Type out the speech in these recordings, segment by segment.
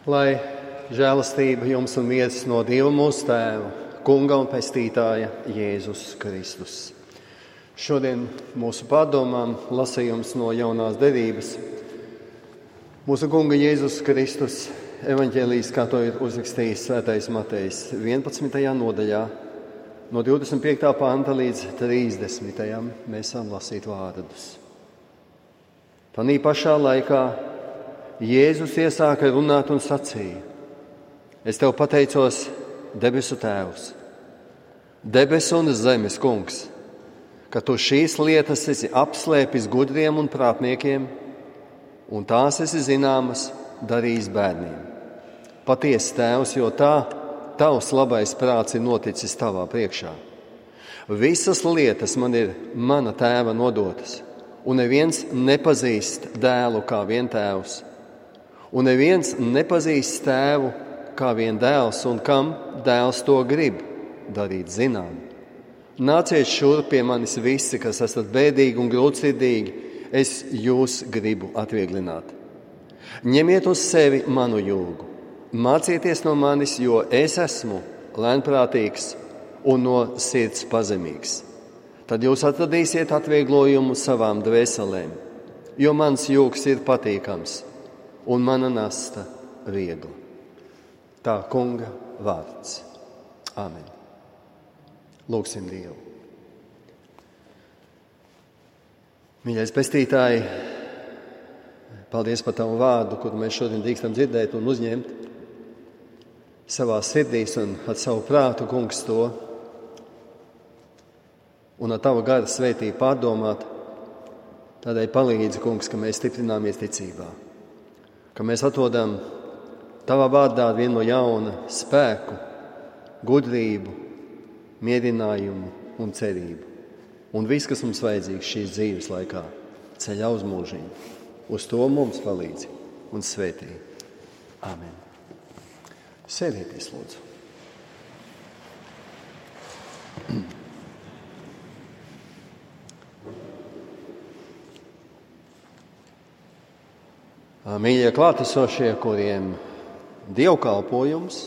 Lai žēlastība jums un miers no Dieva mūsu Tēva, Kunga un Pestītāja Jēzus Kristus. Šodien mūsu pārdomām lasījums no Jaunās derības. Mūsu Kunga Jēzus Kristus evaņģēlijs, kā to ir uzrakstījis Svētais Matejs 11. nodaļā, no 25. panta līdz 30. mēs varam lasīt vārdus. Tanī pašā laikā Jēzus iesāka runāt un sacīja: Es tev pateicos, debesu Tēvs, debesu un zemes Kungs, ka tu šīs lietas esi apslēpis gudriem un prātniekiem, un tās esi zināmas darījis bērniem. Patiesi, Tēvs, jo tā tavs labais prāts ir noticis tavā priekšā. Visas lietas man ir mana Tēva nodotas, un neviens nepazīst dēlu kā vien Tēvs. Un neviens nepazīst Tēvu kā vien dēls, un kam dēls to grib darīt zinām. Nāciet šurp pie manis visi, kas esat bēdīgi un grūtsirdīgi, es jūs gribu atvieglināt. Ņemiet uz sevi manu jūgu, mācieties no manis, jo es esmu lēnprātīgs un no sirds pazemīgs. Tad jūs atradīsiet atvieglojumu savām dvēselēm, jo mans jūgs ir patīkams un mana nasta viegla. Tā Kunga vārds. Āmen. Lūgsim Dievu. Mīļais Pestītāji, paldies par tavu vārdu, kuru mēs šodien drīkstam dzirdēt un uzņemt savā sirdīs un ar savu prātu, Kungs, to un ar tavu gara svētību pārdomāt. Tādēļ palīdzi, Kungs, ka mēs stiprināmies ticībā, ka mēs atrodam tavā vārdā vienu no jauna spēku, gudrību, mierinājumu un cerību. Un viss, kas mums vajadzīgs šīs dzīves laikā, ceļā uz mūžību. Uz to mums palīdzi un svētī. Āmen. Sēdieties, lūdzu. Mīļie klātesošie, kuriem dievkalpojums,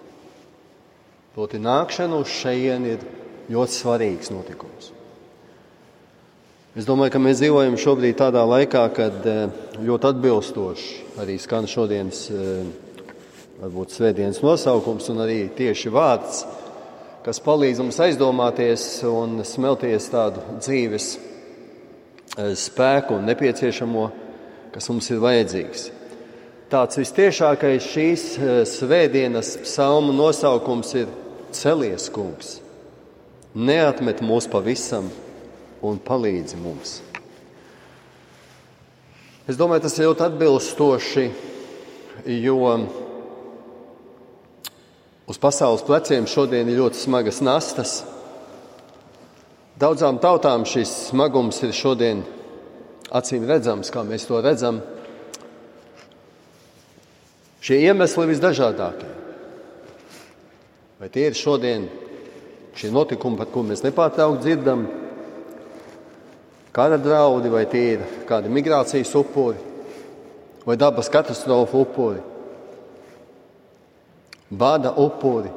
proti nākšana uz šejieni, ir ļoti svarīgs notikums. Es domāju, ka mēs dzīvojam šobrīd tādā laikā, kad ļoti atbilstoši arī skan šodienas, varbūt svētdienas nosaukums un arī tieši vārds, kas palīdz mums aizdomāties un smelties tādu dzīves spēku un nepieciešamo, kas mums ir vajadzīgs. Tāds vistiešākais šīs svētdienas psalmu nosaukums ir Celies, Kungs, neatmet mūs pavisam un palīdzi mums. Es domāju, tas ir ļoti atbilstoši, jo uz pasaules pleciem šodien ir ļoti smagas nastas. Daudzām tautām šis smagums ir šodien acīm redzams, kā mēs to redzam. Šie iemesli visdažādākie. Vai tie ir šodien šie notikumi, par ko mēs nepārtraukti dzirdam, kara draudi, vai tie ir kādi migrācijas upuri, vai dabas katastrofu upuri, bada upuri.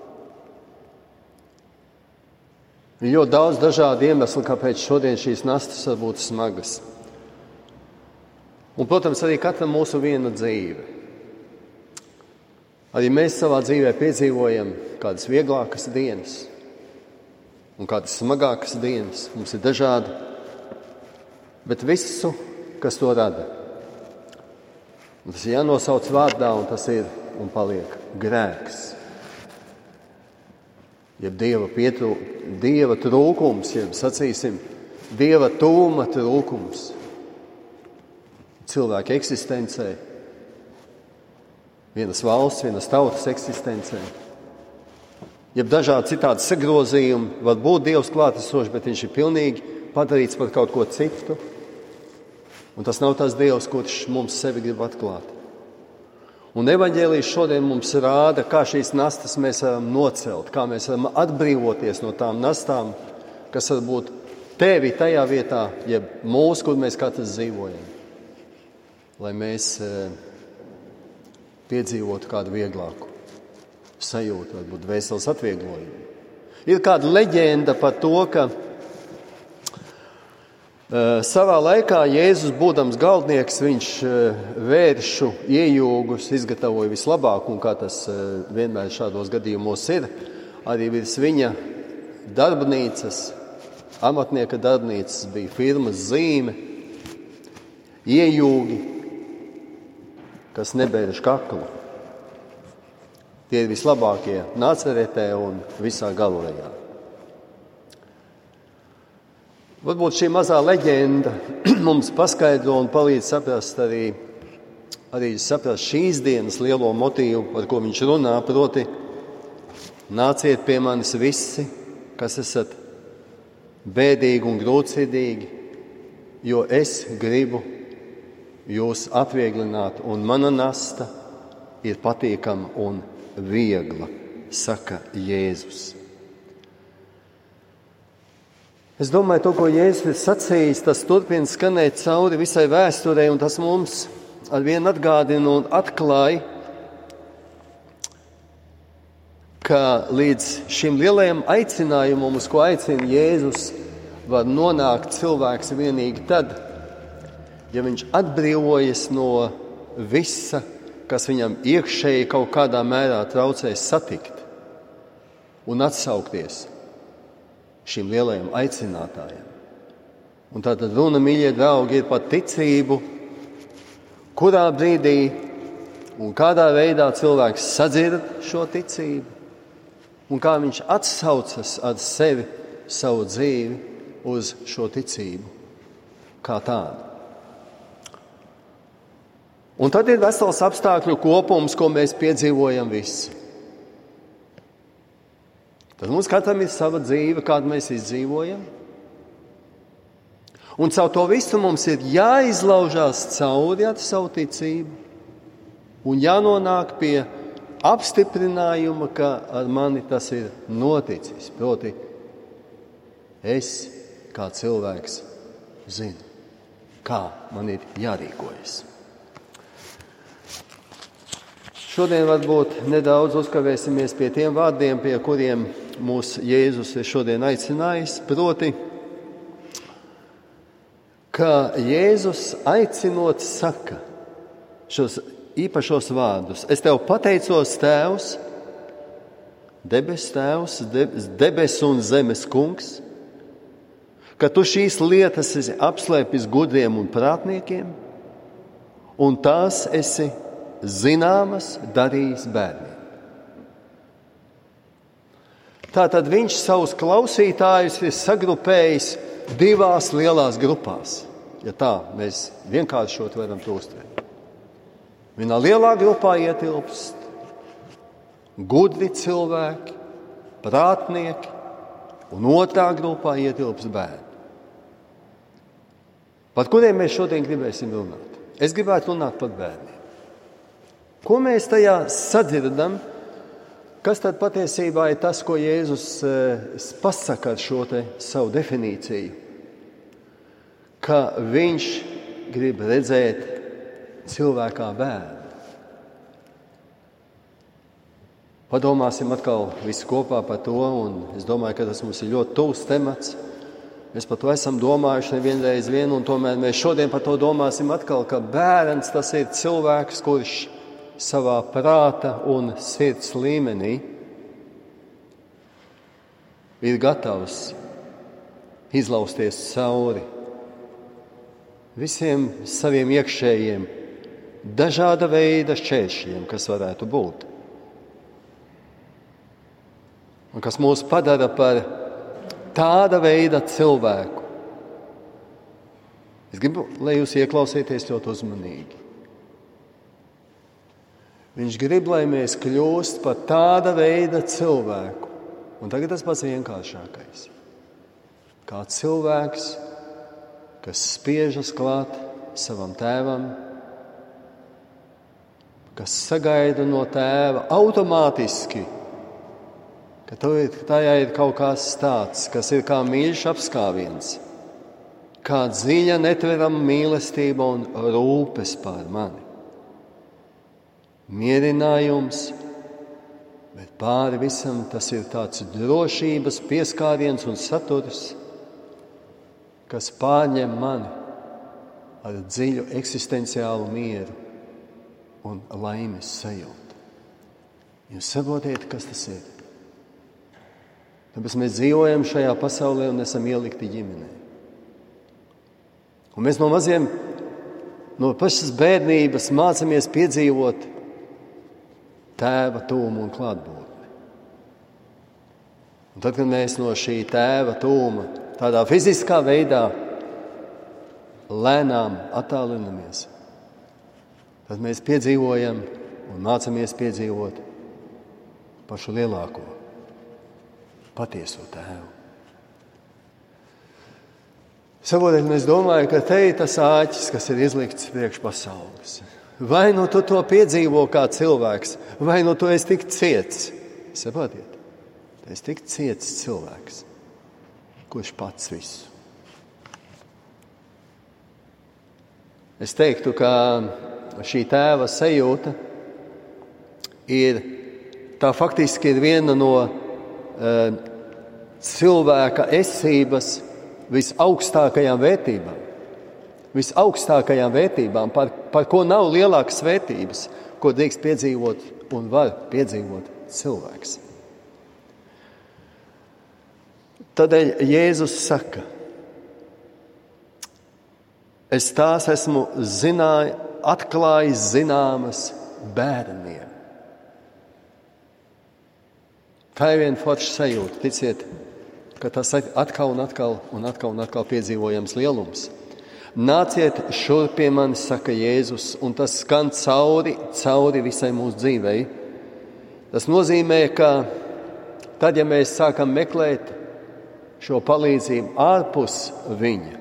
Ir ļoti daudz dažādu iemeslu, kāpēc šodien šīs nastas var būt smagas. Un, protams, arī katram mūsu viena dzīve. Arī mēs savā dzīvē piedzīvojam kādas vieglākas dienas un kādas smagākas dienas. Mums ir dažādi, bet visu, kas to rada. Un tas ir jānosauc vārdā, un tas ir un paliek grēks. Jeb Dieva trūkums, jeb sacīsim, Dieva tūma trūkums cilvēka eksistencē, vienas valsts, vienas tautas eksistencē. Jeb dažādi citādi sagrozījumi, var būt Dievs klātesošs, bet viņš ir pilnīgi padarīts par kaut ko citu. Un tas nav tas Dievs, kurš mums sevi grib atklāt. Un evaņģēlijs šodien mums rāda, kā šīs nastas mēs varam nocelt, kā mēs varam atbrīvoties no tām nastām, kas varbūt tevi tajā vietā, jeb mūsu, kur mēs katrs dzīvojam. Lai mēs piedzīvotu kādu vieglāku sajūtu, varbūt dvēseles atvieglojumu. Ir kāda leģenda par to, ka savā laikā Jēzus, būdams galdnieks, viņš vēršu iejūgus izgatavoja vislabāk, un kā tas vienmēr šādos gadījumos ir, arī virs viņa darbnīcas, amatnieka darbnīcas bija firmas zīme, iejūgi, kas nebērš kaklu. Tie ir vislabākie Nacaretē un visā Galilejā. Varbūt šī mazā leģenda mums paskaidro un palīdz saprast arī saprast šīs dienas lielo motīvu, par ko viņš runā, proti: nāciet pie manis visi, kas esat bēdīgi un grūtsirdīgi, jo es gribu jūs atvieglināt, un mana nasta ir patīkama un viegla, saka Jēzus. Es domāju, to, ko Jēzus ir sacījis, tas turpina skanēt cauri visai vēsturei, un tas mums arvien atgādina un atklāja, ka līdz šim lielajam aicinājumam, uz ko aicina Jēzus, var nonākt cilvēks vienīgi tad, ja viņš atbrīvojas no visa, kas viņam iekšēji kaut kādā mērā traucē satikt un atsaukties šim lielajam aicinātājam. Un tātad runa, mīļie draugi, ir par ticību, kurā brīdī un kādā veidā cilvēks sadzird šo ticību un kā viņš atsaucas ar sevi, savu dzīvi uz šo ticību kā tādu. Un tad ir vesels apstākļu kopums, ko mēs piedzīvojam visi. Tad mums katram ir sava dzīve, kādu mēs izdzīvojam. Un caur to visu mums ir jāizlaužās cauri ar savu ticību un jānonāk pie apstiprinājuma, ka ar mani tas ir noticis. Proti, es kā cilvēks zinu, kā man ir jārīkojas. Šodien varbūt nedaudz uzkavēsimies pie tiem vārdiem, pie kuriem mūs Jēzus ir šodien aicinājis, proti, ka Jēzus aicinot saka šos īpašos vārdus: es tev pateicos, Tēvs, debesu un zemes kungs, ka tu šīs lietas esi apslēpis gudriem un prātniekiem, un tās esi zināmas darījis bērniem. Tātad viņš savus klausītājus ir sagrupējis divās lielās grupās, ja tā mēs vienkāršot varam to uztvert. Vienā lielā grupā ietilpst gudri cilvēki, prātnieki, un otrā grupā ietilpst bērni. Par kuriem mēs šodien gribēsim runāt? Es gribētu runāt par bērniem. Ko mēs tajā sadzirdam? Kas tad patiesībā ir tas, ko Jēzus pasaka ar šo te savu definīciju? Ka viņš grib redzēt cilvēkā bērnu. Padomāsim atkal visi kopā par to, un es domāju, ka tas mums ir ļoti tuvs temats. Mēs par to esam domājuši nevienreiz vien, un tomēr mēs šodien par to domāsim atkal, ka bērns tas ir cilvēks, kurš savā prāta un sirds līmenī ir gatavs izlausties cauri visiem saviem iekšējiem dažāda veida šķēršļiem, kas varētu būt. Un kas mūs padara par tāda veida cilvēku. Es gribu, lai jūs ieklausieties ļoti uzmanīgi. Viņš grib, lai mēs kļūst par tāda veida cilvēku. Un tagad tas pats vienkāršākais. Kā cilvēks, kas spiežas klāt savam tēvam, kas sagaida no tēva automātiski, ka tajā ir kaut kas tāds, kas ir kā mīļš apskāviens, kā dziļa netverama mīlestība un rūpes par mani. mierinājums, bet pāri visam tas ir tāds drošības pieskāriens un saturs, kas pārņem mani ar dziļu eksistenciālu mieru un laimes sajūtu. Jūs saprotiet, kas tas ir? Tāpēc mēs dzīvojam šajā pasaulē un esam ielikti ģimenē. Un mēs no pašas bērnības mācāmies piedzīvot tēva tūmu un klātbūtni. Un tad, kad mēs no šī tēva tūma tādā fiziskā veidā lēnām attālinamies, tad mēs piedzīvojam un mācāmies piedzīvot pašu lielāko, patieso tēvu. Savādāk es domāju, ka te ir tas āķis, kas ir izlikts priekš pasaules. Vai nu tu to piedzīvo kā cilvēks, vai nu tu esi tik ciets. Saprotiet, tu esi tik ciets cilvēks, kurš pats visu. Es teiktu, ka šī tēva sajūta tā faktiski ir viena no cilvēka esības visaugstākajām vērtībām, par ko nav lielākas vērtības, ko drīkst piedzīvot un var piedzīvot cilvēks. Tādēļ Jēzus saka, es tās esmu atklājis zināmas bērniem. Tā ir viena forša sajūta, ticiet, ka tas atkal piedzīvojams lielums. Nāciet šurp pie manis, saka Jēzus, un tas skan cauri visai mūsu dzīvei. Tas nozīmē, ka tad, ja mēs sākam meklēt šo palīdzību ārpus viņa,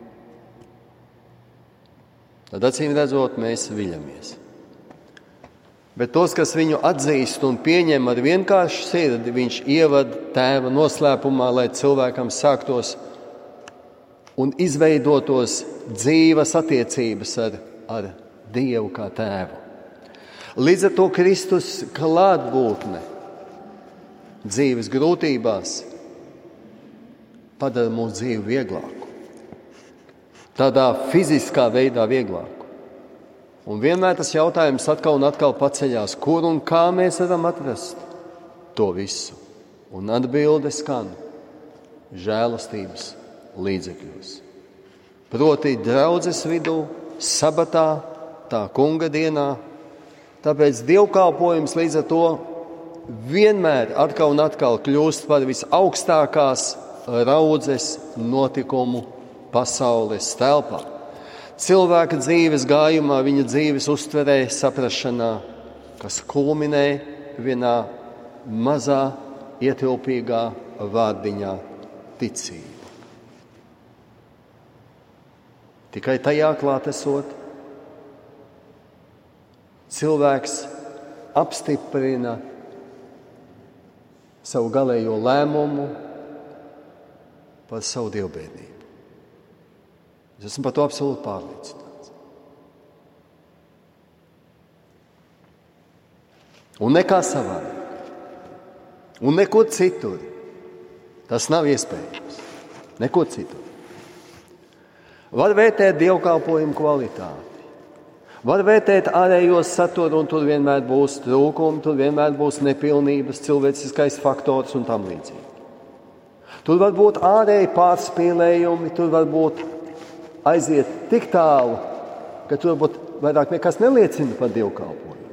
tad acīm redzot, mēs viļamies. Bet tos, kas viņu atzīst un pieņem ar vienkāršu sirdi, viņš ievada tēva noslēpumā, lai cilvēkam sāktos un izveidotos dzīvas attiecības ar Dievu kā tēvu. Līdz ar to Kristus klātbūtne dzīves grūtībās padara mūsu dzīvi vieglāku. Tādā fiziskā veidā vieglāku. Un vienmēr tas jautājums atkal un atkal paceļās, kur un kā mēs varam atrast to visu. Un atbilde skan žēlastības līdzekļos. Proti draudzes vidū, sabatā, tā kunga dienā. Tāpēc dievkalpojums līdz ar to vienmēr atkal un atkal kļūst par visaugstākās raudzes notikumu pasaules telpā. Cilvēka dzīves gājumā, viņa dzīves uztverē, saprašanā, kas kulminē vienā mazā, ietilpīgā vārdiņā ticība. Tikai tajā klātesot, cilvēks apstiprina savu galējo lēmumu par savu dievbijību. Es esmu par to absolūti pārliecināts. Un nekā savādāk. Un nekur citur. Tas nav iespējams. Nekur citur. Var vērtēt dievkalpojumu kvalitāti. Var vērtēt ārējos saturu, un tur vienmēr būs trūkumi, tur vienmēr būs nepilnības, cilvēciskais faktors un tam līdzīgi. Tur var būt ārēji pārspīlējumi, tur var būt aiziet tik tālu, ka tur varbūt vairāk nekas neliecina par dievkalpojumu.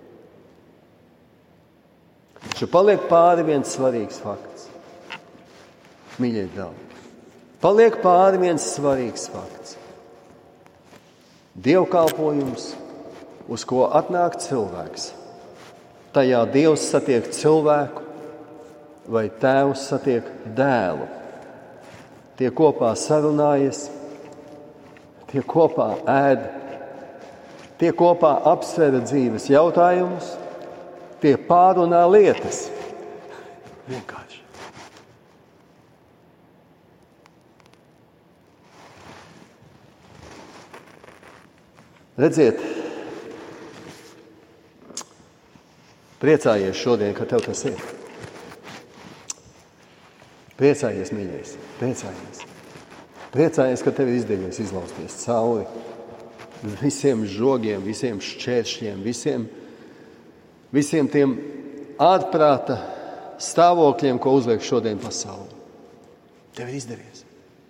Taču paliek pāri viens svarīgs fakts. Mīļie draugi, paliek pāri viens svarīgs fakts. Dievkalpojums, uz ko atnāk cilvēks. Tajā Dievs satiek cilvēku vai tēvs satiek dēlu. Tie kopā sarunājas, tie kopā ēd, tie kopā apsver dzīves jautājumus, tie pārunā lietas. Vienkārši. Redziet, Priecājies šodien, ka tev tas ir. Priecājies, mīļais, priecājies. Priecājies, ka tev ir izdevies izlausties cauri visiem žogiem, visiem šķēršļiem, visiem tiem ārprāta stāvokļiem, ko uzliek šodien pasauli. Tev ir izdevies.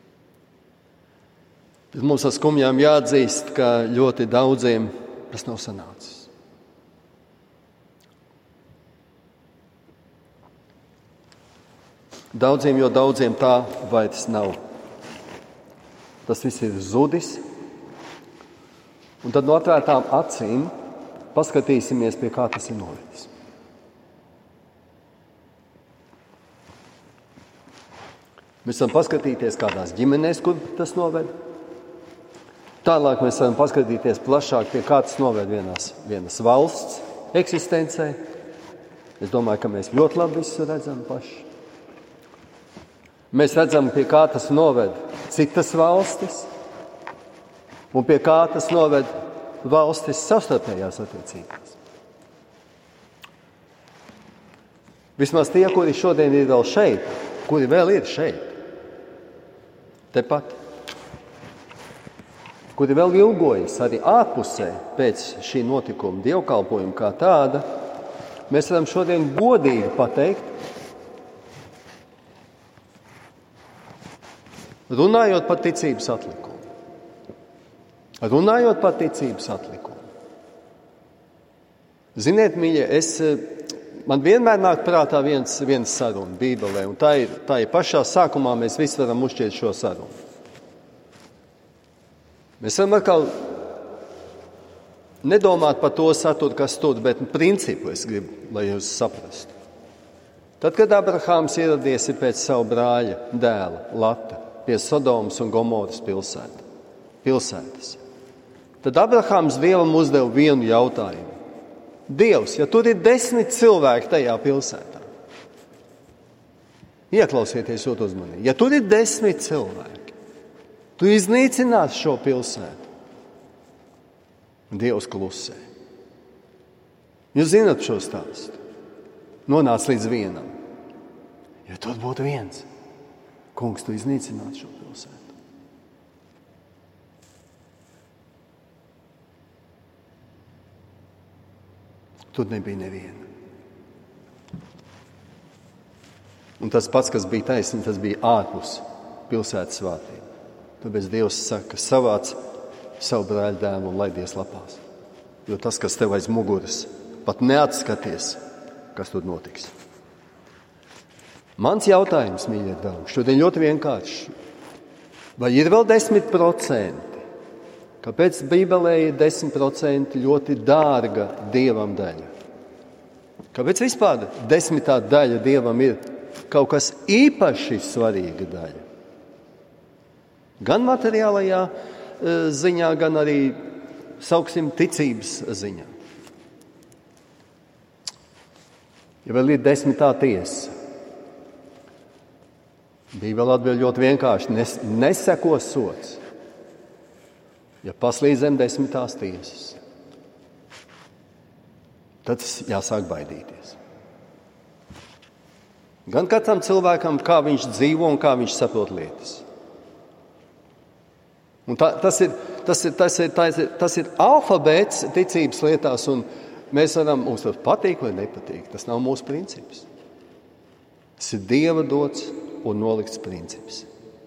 Bet mums ar skumjām jāatzīst, ka ļoti daudziem tas nav sanācis. Daudziem tā vairs nav. Tas viss ir zudis. Un tad no atvērtām acīm paskatīsimies, pie kā tas ir novedis. Mēs varam paskatīties kādās ģimenēs, kur tas noved. Tālāk mēs varam paskatīties plašāk, pie kā tas noved vienas valsts eksistencē. Es domāju, ka mēs ļoti labi visu redzam paši. Mēs redzam, pie kā tas noved citas valstis un pie kā tas noved valstis savstarpējās attiecībās. Vismaz tie, kuri šodien ir vēl šeit, kuri vēl ir šeit, tepat, kuri vēl ilgojas arī ārpusē pēc šī notikuma dievkalpojuma kā tāda, mēs varam šodien godīgi pateikt, runājot par ticības atlikumu. Ziniet, mīļie, man vienmēr nāk prātā viens saruna Bībelē, un tā ir pašā sākumā mēs visi varam uzšķirt šo sarunu. Mēs varam atkal nedomāt par to saturu, kas tur, bet principu es gribu, lai jūs saprastu. Tad, kad Abrahāms ieradies pēc savu brāļa dēla Lata pie Sodomas un Gomoras pilsētas, tad Abrahāms Dievam uzdeva vienu jautājumu. Dievs, ja tur ir 10 cilvēki tajā pilsētā, ieklausieties ļoti uzmanīgi, ja tur ir 10 cilvēki, tu iznīcināsi šo pilsētu. Dievs klusē. Jūs zināt šo stāstu. Nonāc līdz vienam. Ja tur būtu viens, kungs, tu iznīcinātu šo pilsētu. Tur nebija neviena. Un tas pats, kas bija taisnība, tas bija ārpus pilsētas vārtiem. Tāpēc Dievs saka, savāc savu brāļu dēlu un laidies lapās. Jo tas, kas tev aiz muguras, pat neatskaties, kas tur notiks. Mans jautājums, mīļie draugi, šodien ļoti vienkārši. Vai ir vēl 10%? Kāpēc Bībelē ir 10% ļoti dārga Dievam daļa? Kāpēc vispār 10. daļa Dievam ir kaut kas īpaši svarīga daļa? Gan materiālajā ziņā, gan arī, sauksim, ticības ziņā. Ja vēl ir 10. tiesa, Bībelē atbild ļoti vienkārši, neseko sots, ja paslīd zem 10. tiesas. Tad jāsāk baidīties. Gan katram cilvēkam, kā viņš dzīvo un kā viņš saprot lietas. Un tas ir alfabēts ticības lietās, un mēs varam, mums tas patīk vai nepatīk. Tas nav mūsu princips. Tas ir Dieva dots un nolikts princips.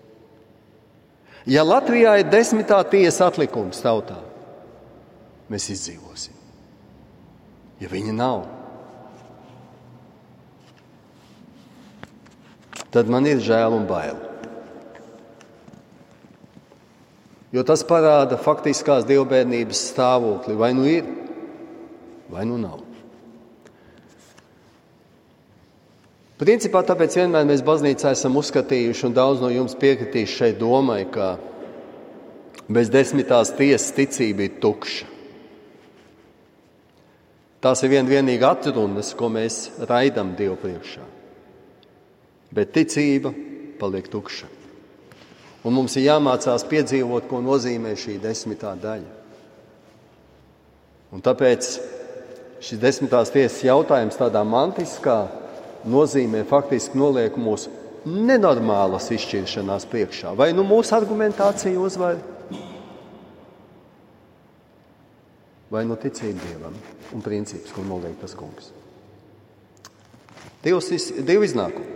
Ja Latvijā ir 10. tiesa atlikums tautā, mēs izdzīvosim. Ja viņa nav, tad man ir žēl un bail. Jo tas parāda faktiskās dievbērnības stāvokli. Vai nu ir, vai nu nav. Principā tāpēc vienmēr mēs baznīcā esam uzskatījuši, un daudz no jums piekritīs šai domai, ka bez 10. tiesas ticība ir tukša. Tās ir vienīgi atrunas, ko mēs raidam Dievu priekšā. Bet ticība paliek tukša. Un mums ir jāmācās piedzīvot, ko nozīmē šī 10. daļa. Un tāpēc šis 10. tiesas jautājums tādā mantiskā nozīmē faktiski noliek mūsu nenormālas izšķiršanās priekšā. Vai nu mūsu argumentācija uzvar, vai nu ticība Dievam un princips, ko noliek tas kungs. Divi iznākumi.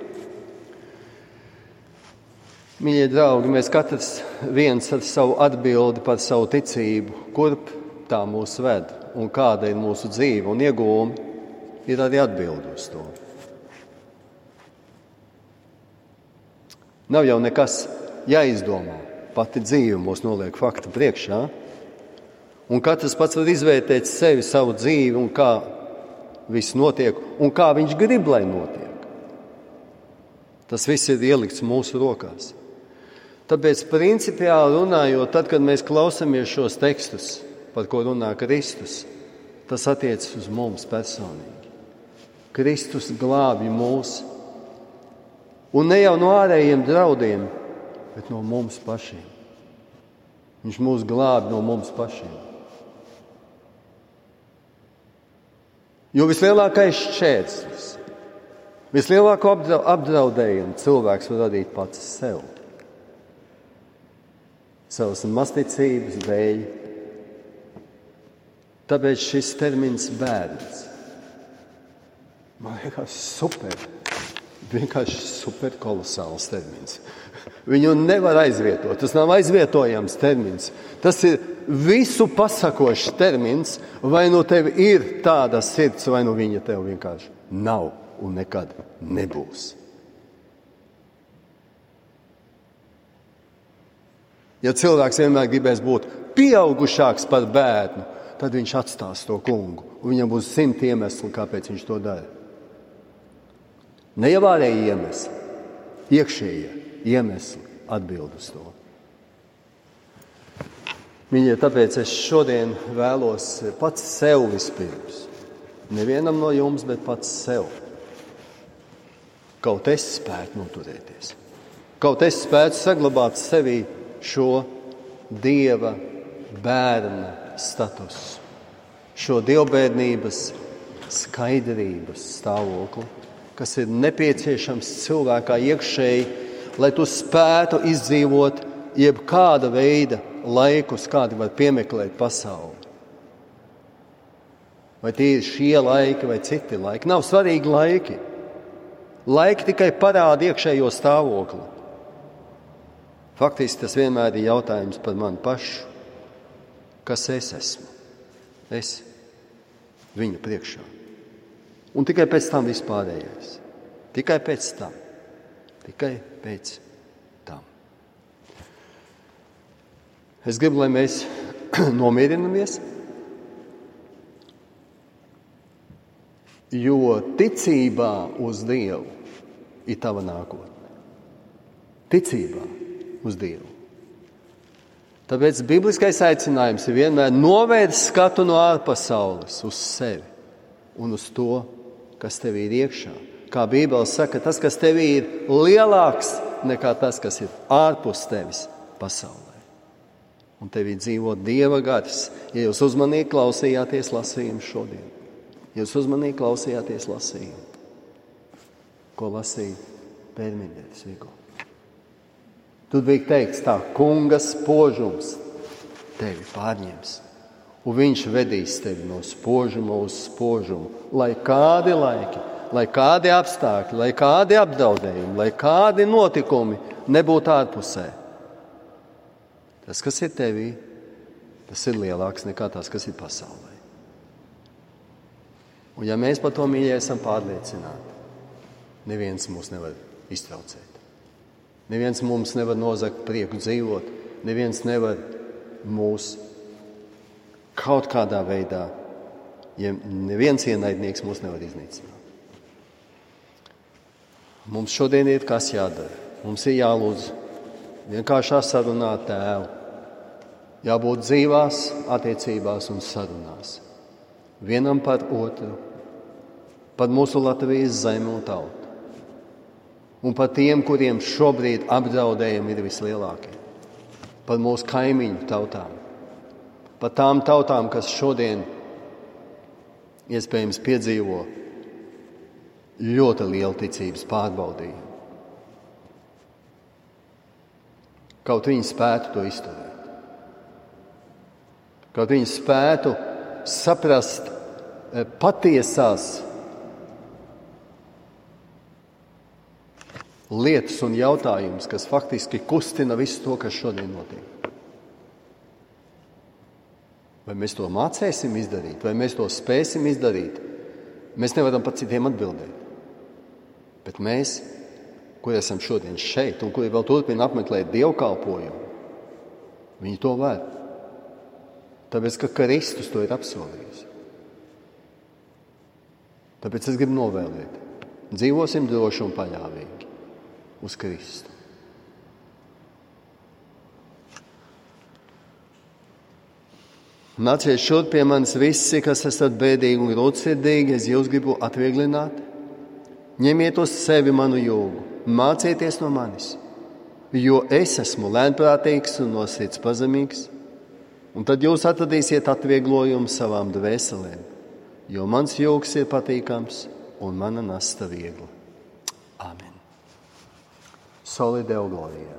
Mīļie draugi, mēs katrs viens ar savu atbildi par savu ticību, kurp tā mūs ved un kāda ir mūsu dzīve un iegūmi, ir arī atbildi uz to. Nav jau nekas jāizdomā. Pati dzīve mūs noliek faktu priekšā. Un katrs pats var izvērtēt sevi, savu dzīvi un kā viss notiek un kā viņš grib, lai notiek. Tas viss ir ielikts mūsu rokās. Tāpēc principiāli runājot, tad, kad mēs klausamies šos tekstus, par ko runā Kristus, tas attiecas uz mums personīgi. Kristus glābj mūs. Un ne jau no ārējiem draudiem, bet no mums pašiem. Viņš mūs glābj no mums pašiem. Jo vislielākais šķērslis, vislielāko apdraudējumu cilvēks var radīt pats sev. Savas masticības dēļ. Tāpēc šis termins bērns man liekas super. Vienkārši super kolosāls termins. Viņu nevar aizvietot. Tas nav aizvietojams termins. Tas ir visu pasakošs termins. Vai nu tev ir tāda sirds, vai nu viņa tev vienkārši nav un nekad nebūs. Ja cilvēks vienmēr gribēs būt pieaugušāks par bērnu, tad viņš atstās to kungu. Un viņam būs 100 iemesli, kāpēc viņš to dara. Ne jau ārēji iemesli, iekšējie iemesli atbild uz to. Mīļie, tāpēc es šodien vēlos pats sev vispirms. Nevienam no jums, bet pats sev. Kaut es spētu noturēties. Kaut es spētu saglabāt sevī šo Dieva bērna statusu. Šo dievbērnības skaidrības stāvokli, kas ir nepieciešams cilvēkā iekšēji, lai tu spētu izdzīvot jebkāda veida laikus, kādi var piemeklēt pasauli. Vai tie ir šie laiki vai citi laiki. Nav svarīgi laiki. Laiki tikai parāda iekšējo stāvokli. Faktiski tas vienmēr ir jautājums par mani pašu. Kas es esmu? Es viņa priekšā. Un tikai pēc tam vispārējais. Tikai pēc tam. Tikai pēc tam. Es gribu, lai mēs nomierinamies, jo ticībā uz Dievu ir tava nākotne. Ticībā uz Dievu. Tāpēc bibliskais aicinājums ir vienmēr novērst skatu no ārpasaules uz sevi un uz to, kas tev ir iekšā. Kā Bībele saka, tas, kas tev ir lielāks nekā tas, kas ir ārpus tevis pasaulē. Un tev ir dzīvot Dieva gars. Ja jūs uzmanīgi klausījāties lasījumu šodien, ko lasīja Pērmiņģeris Vigo. Tur bija teikts tā, kunga spožums tevi pārņems, un viņš vedīs tevi no spožuma uz spožumu, lai kādi laiki, lai kādi apstākļi, lai kādi apdraudējumi, lai kādi notikumi nebūtu ārpusē. Tas, kas ir tevī, tas ir lielāks nekā tas, kas ir pasaulē. Un ja mēs par to, mīļie, esam pārliecināti, neviens mūs nevar iztraucēt. Neviens mums nevar nozagt prieku dzīvot. Neviens nevar mūs kaut kādā veidā, ja neviens ienaidnieks mūs nevar iznīcināt. Mums šodien ir kas jādara. Mums ir jālūdz vienkāršā sarunā Tēvu. Jābūt dzīvās attiecībās un sarunās. Vienam par otru, par mūsu Latvijas zemi un tautu. Un par tiem, kuriem šobrīd apdraudējumi ir vislielākie. Par mūsu kaimiņu tautām. Par tām tautām, kas šodien iespējams piedzīvo ļoti lielu ticības pārbaudījumu. Kaut viņi spētu to izturēt. Kaut viņi spētu saprast patiesās lietas un jautājumus, kas faktiski kustina visu to, kas šodien notiek. Vai mēs to mācēsim izdarīt, vai mēs to spēsim izdarīt? Mēs nevaram par citiem atbildēt. Bet mēs, kuri esam šodien šeit un kuri vēl turpina apmeklēt dievkalpojumu, viņi to var. Tāpēc, ka Kristus to ir apsolījis. Tāpēc es gribu novēlēt. Dzīvosim droši un paļāvīgi uz Kristu. Nāciet šurp pie manis visi, kas esat bēdīgi un grūtsirdīgi, es jūs gribu atvieglināt. Ņemiet uz sevi manu jūgu, mācieties no manis, jo es esmu lēnprātīgs un no sirds pazemīgs, un tad jūs atradīsiet atvieglojumu savām dvēselēm, jo mans jūgs ir patīkams un mana nasta viegla. Āmen. Soli Deo Gloria.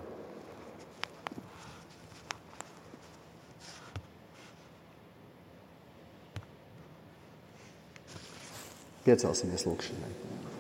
Piecelsimies lūkšanai.